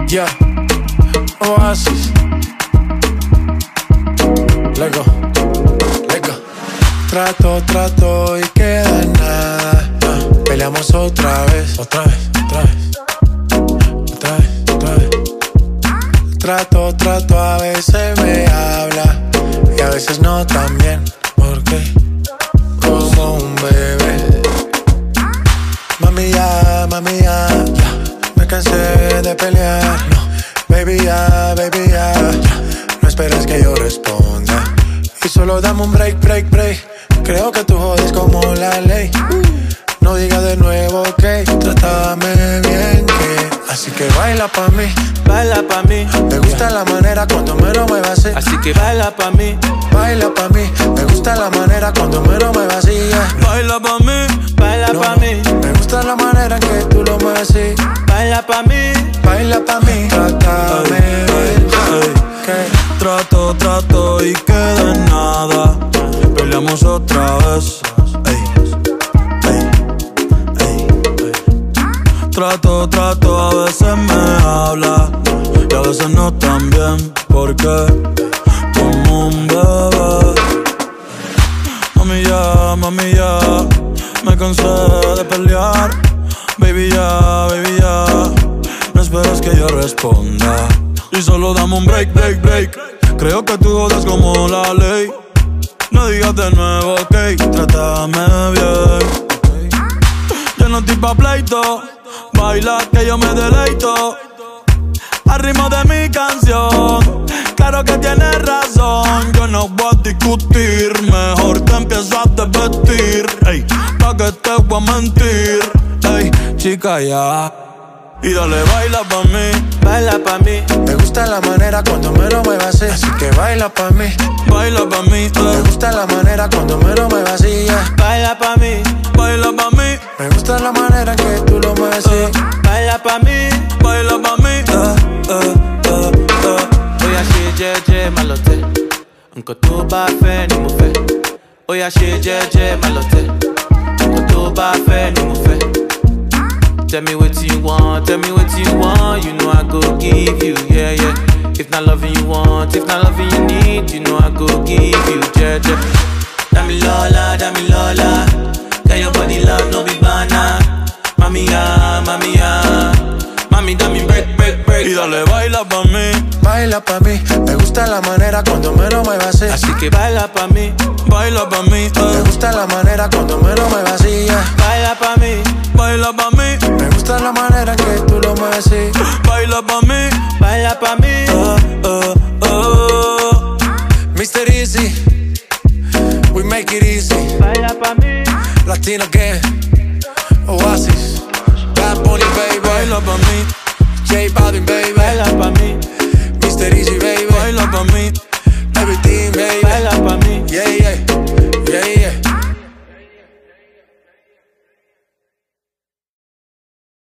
Yeah, Oasis. Lego. Trato y queda en nada. Peleamos otra vez. Trato, a veces me habla y a veces no tan bien. ¿Por qué? Como un bebé. Mami ya, me cansé de pelear. No, baby ya, no esperes que yo responda. Y solo dame un break. Creo que tú jodes como la ley. No digas de nuevo, ok. Trátame bien, que así que baila pa' mí. Me gusta la manera cuando me lo muevas así. Así que baila pa' mí. Me gusta la manera cuando me lo muevas así. Baila pa' mí. Me gusta la manera en que tú lo mueves así. Baila pa' mí. Trátame bien. Trato y queda en nada. Peleamos otra vez. Trato, a veces me habla y a veces no tan bien. Porque como un bebé. Mami ya, me cansé de pelear. Baby ya, no esperes que yo responda. Y solo dame un break. Creo que tú jodas como la ley. No digas de nuevo, ok. Trátame bien. Yo no estoy pa' pleito. Baila que yo me deleito al ritmo de mi canción. Claro que tienes razón. Yo no voy a discutir. Mejor te empiezo a desvestir. Ey, pa' que te voy a mentir. Ey, chica ya. Y dale, baila pa' mí. Me gusta la manera cuando me lo muevas así. Así que baila pa' mí. Me gusta la manera cuando me lo muevas así. Baila pa' mí. Me gusta la manera en que tú lo mueves así. Baila pa' mí. Oya ṣe jẹ́jẹ́ má lọ tẹ̀. Nǹkan tó bá fẹ́ ni mo fẹ́. Oya ṣe jẹ́jẹ́ má lọ tẹ̀. Nǹkan tó bá fẹ́ ni mo fẹ́. Tell me what you want. You know I go give you, yeah. If not loving you want, if not loving you need, you know I go give you, yeah. Dami Lola. Get your body love, no be banana. Mami ya. Mami, dame break. Y dale, baila pa' mí. Me gusta la manera cuando me lo muevas así. Así que baila pa' mí. Me gusta la manera cuando me lo muevas así. Baila pa' mí. Me gusta la manera en que tú lo mueves así. Baila pa' mí. Mr. Easy, we make it easy. Baila pa' mí. Latino gang, Oasis, Bad Bunny, baby. Baila pa' mí. J Balvin, baby. Baila pa' mí. Mr. Easy, baby. Baila pa' mí. Everything, baby. Baila pa' mí. Yeah.